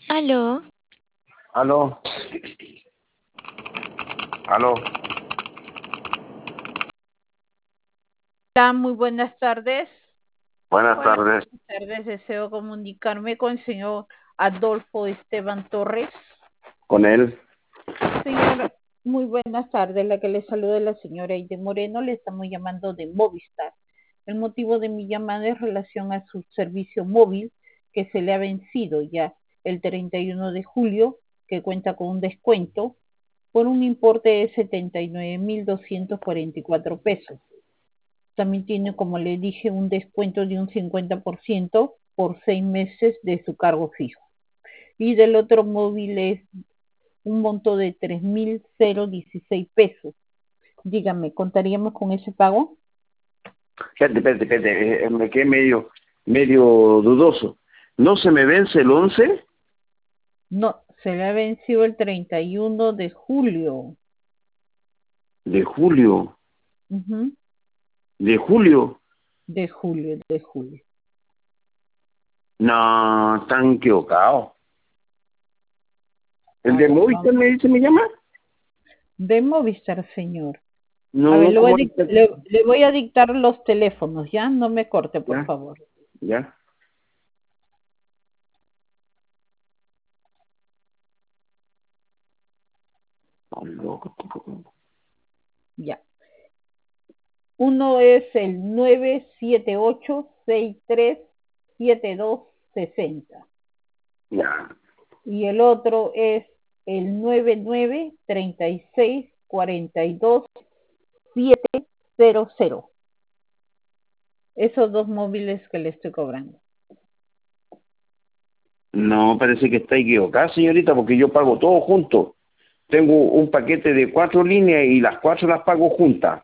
Aló, Aló, aló. Hola, muy buenas tardes. Buenas Hola, tardes. buenas tardes. Deseo comunicarme con el señor Adolfo Esteban Torres. ¿Con él? Señor, muy buenas tardes. La que le saluda es la señora Aide Moreno. Le estamos llamando de Movistar. El motivo de mi llamada es relación a su servicio móvil que se le ha vencido ya el 31 de julio, que cuenta con un descuento por un importe de 79.244 pesos. También tiene, como le dije, un descuento de un 50% por 6 meses de su cargo fijo. Y del otro móvil es un monto de 3.016 pesos. Dígame, ¿contaríamos con ese pago? Espérate, me quedé medio dudoso. ¿No se me vence el 11 No, se le ha vencido el 31 de julio. de julio? Ujú. ¿De julio? De julio, de julio. No, están equivocados. ¿El A de ver, Movistar vamos. me dice, me llama? De Movistar, señor. A ver, No, ¿cómo? le voy a dictar los teléfonos, ¿ya? No me corte, por Ya, favor. ya. Oh, loco. Ya. Uno es el 978-637260 Ya. y el otro es el 9936427700. Esos dos móviles que le estoy cobrando. No, parece que está equivocada, señorita, porque yo pago todo junto. Tengo un paquete de 4 líneas y las 4 las pago juntas.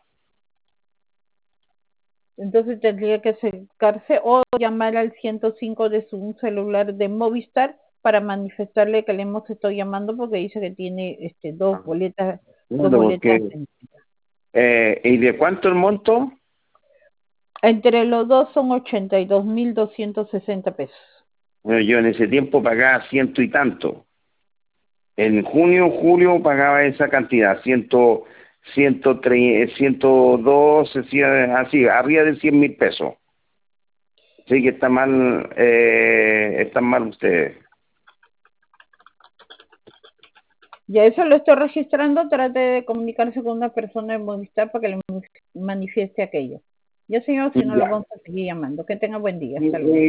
Entonces tendría que acercarse o llamar al 105 de su celular de Movistar para manifestarle que le hemos estado llamando porque dice que tiene dos boletas, dos Claro, boletas. porque, ¿y de cuánto el monto? Entre los dos son 82.260 pesos. Bueno, yo en ese tiempo pagaba ciento y tanto. En junio, julio pagaba esa cantidad, 102, así, arriba de 100.000 pesos. Sí que están mal ustedes. Ya eso lo estoy registrando, trate de comunicarse con una persona de Movistar para que le manifieste aquello. Ya señor, si no lo Ya. vamos a seguir llamando. Que tenga buen día. Hasta luego.